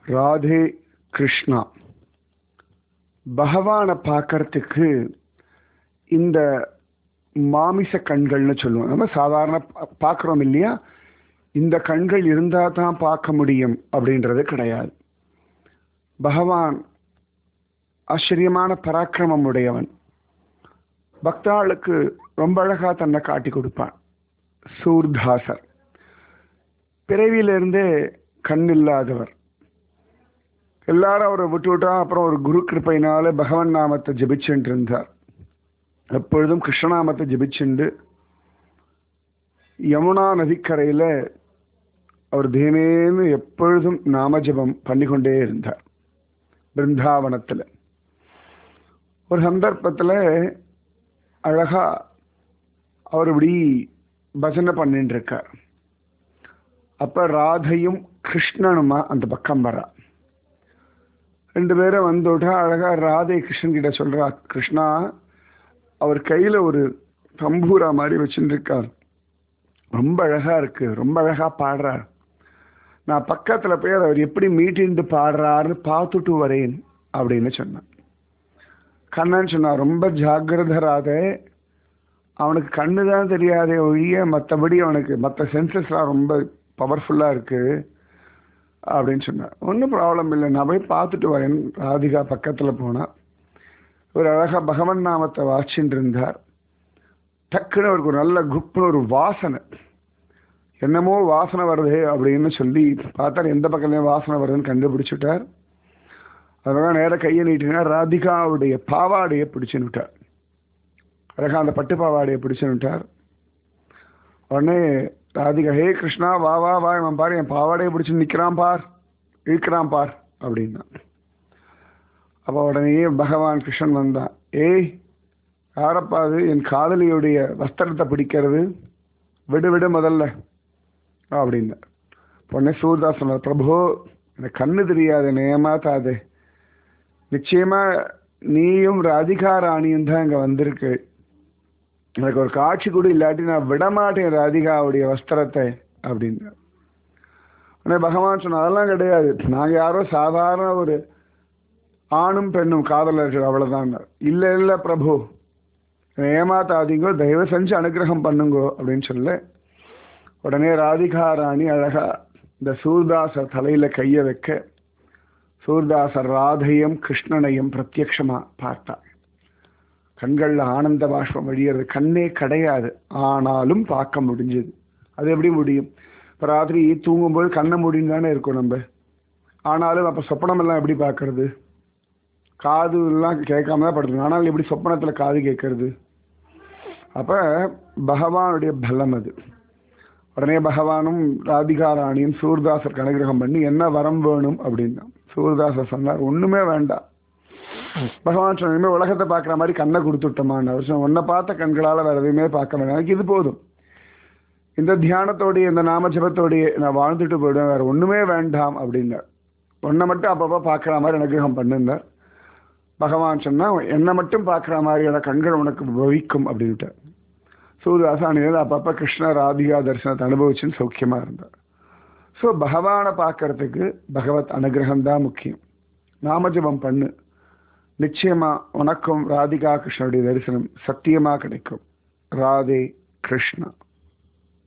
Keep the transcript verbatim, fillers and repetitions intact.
ராதே கிருஷ்ணா. பகவானை பார்க்கறதுக்கு இந்த மாமிச கண்கள்னு சொல்லுவோம். நம்ம சாதாரண பார்க்குறோம் இல்லையா, இந்த கண்கள் இருந்தால் தான் பார்க்க முடியும் அப்படின்றது கிடையாது. பகவான் ஆச்சரியமான பராக்கிரமம் உடையவன். பக்தாளுக்கு ரொம்ப அழகா தன்னை காட்டி கொடுப்பான். சூர்தாசர் பிறவியிலிருந்தே கண் இல்லாதவர். எல்லாரும் அவரை விட்டு விட்டா அப்புறம் ஒரு குரு கிருப்பையினால பகவன் நாமத்தை ஜபிச்சுட்டு இருந்தார். எப்பொழுதும் கிருஷ்ணநாமத்தை ஜபிச்சுண்டு யமுனா நதிக்கரையில் அவர் தேனேன்னு எப்பொழுதும் நாமஜபம் பண்ணிக்கொண்டே இருந்தார். பிருந்தாவனத்தில் ஒரு சந்தர்ப்பத்தில் அழகா அவர் இப்படி பஜனை பண்ணிட்டு இருக்கார். அப்ப ராதையும் கிருஷ்ணனுமா அந்த பக்கம் வரா. ரெண்டு பேரும் வந்துவிட்டா அழகா ராதை கிருஷ்ணன் கிட்ட சொல்றா, கிருஷ்ணா அவர் கையில ஒரு தம்பூரா மாதிரி வச்சுட்டு இருக்கார், ரொம்ப அழகா இருக்கு, ரொம்ப அழகா பாடுறார், நான் பக்கத்துல போய் அவர் எப்படி மீட்டிண்டு பாடுறாருன்னு பார்த்துட்டு வரேன் அப்படின்னு சொன்னான். கண்ணன் சொன்னா, ரொம்ப ஜாகிரத ராதே, அவனுக்கு கண்ணு தான் தெரியாதே ஒழிய மற்றபடி அவனுக்கு மற்ற சென்சஸ்லாம் ரொம்ப பவர்ஃபுல்லாக இருக்குது அப்படின்னு சொன்னார். ஒன்றும் ப்ராப்ளம் இல்லை, நான் போய் பார்த்துட்டு வரேன். ராதிகா பக்கத்தில் போனால் ஒரு அழகாக பகவன் நாமத்தை வாசிச்சுட்டு இருந்தார். டக்குன்னு அவருக்கு ஒரு நல்ல குப்புன்னு ஒரு வாசனை, என்னமோ வாசனை வருது அப்படின்னு சொல்லி பார்த்தார். எந்த பக்கத்துலேயும் வாசனை வருதுன்னு கண்டுபிடிச்சுட்டார். அதனால நேராக கையை நீட்டினார், ராதிகாவுடைய பாவாடையை பிடிச்சுன்னு விட்டார். அழகா அந்த பட்டு பாவாடையை பிடிச்சுன்னு விட்டார். உடனே ராதிகா, ஹே கிருஷ்ணா வா வா வா, இவன் பாரு என் பாவாடையை பிடிச்சு நிற்கிறான் பார், இழுக்கிறான் பார் அப்படின்னா. அப்போ உடனே பகவான் கிருஷ்ணன் வந்தான். ஏய் யாரப்பா அது என் காதலியுடைய வஸ்திரத்தை பிடிக்கிறது, விடு விடு முதல்ல அப்படின்னா. உடனே சூர்தாஸ் சொன்னார், பிரபு எனக்கு கண்ணு தெரியாது, என்னை ஏமாத்தாது, நிச்சயமா நீயும் ராதிகா ராணியும் தான் இங்கே வந்திருக்கு, எனக்கு ஒரு காட்சி கூட இல்லாட்டி நான் விடமாட்டேன் ராதிகாவுடைய வஸ்திரத்தை அப்படின்னு. உடனே பகவான் சொன்ன, அதெல்லாம் கிடையாது, நாங்கள் யாரோ சாதாரண ஒரு ஆணும் பெண்ணும் காதலர்கள் அவ்வளோதான். இல்லை இல்லை பிரபு, ஏமாத்தாதீங்கோ, தயவு செஞ்சு அனுகிரகம் பண்ணுங்கோ அப்படின்னு சொல்ல. உடனே ராதிகா ராணி அழகா இந்த சூர்தாசர் தலையில கையை வைக்க சூர்தாசர் ராதையும் கிருஷ்ணனையும் பிரத்யக்ஷமா பார்த்தார். கண்களில் ஆனந்த பாஷ்பம் வழியிறது. கண்ணே கிடையாது, ஆனாலும் பார்க்க முடிஞ்சது. அது எப்படி முடியும்? இப்போ ராத்திரி தூங்கும்போது கண்ணை முடின்னு தானே இருக்கும் நம்ம, ஆனாலும் அப்போ சொப்பனம் எல்லாம் எப்படி பார்க்கறது? காது எல்லாம் கேட்காம தான் படுத்துக்கணும், ஆனாலும் எப்படி சொப்பனத்தில் காது கேட்கறது? அப்போ பகவானுடைய பலம் அது. உடனே பகவானும் ராதிகா ராணியும் சூர்தாசருக்கு அனுகிரகம் பண்ணி என்ன வரம் வேணும் அப்படின்னா. சூர்தாசர் சொன்னார், ஒன்றுமே வேண்டாம். பகவான் சொன்ன, உலகத்தை பார்க்குற மாதிரி கண்ணை கொடுத்துட்டோமான்னு. அவர் சொன்ன, ஒன்றை பார்த்த கண்களால் வேறு எதுவுமே பார்க்க வேண்டாம், எனக்கு இது போதும், இந்த தியானத்தோடைய இந்த நாமஜபத்தோடைய நான் வாழ்ந்துட்டு போயிடுவேன், வேறு ஒன்றுமே வேண்டாம் அப்படின்னார். ஒன்றை மட்டும் அப்பப்போ பார்க்குற மாதிரி அனுகிரகம் பண்ணிருந்தார். பகவான் சொன்னால், என்னை மட்டும் பார்க்குற மாதிரியான கண்கள் உனக்கு பவிக்கும் அப்படின்ட்டு. சூர்தாசானியில் அப்பப்போ கிருஷ்ண ராதிகா தரிசனத்தை அனுபவிச்சுன்னு சௌக்கியமாக இருந்தார். ஸோ பகவானை பார்க்கறதுக்கு பகவத் அனுகிரகம் தான் முக்கியம். நாமஜபம் பண்ணு, நிச்சயமா உனக்கும் ராதிகா கிருஷ்ணனுடைய தரிசனம் சத்தியமாக கிடைக்கும். ராதே கிருஷ்ணா.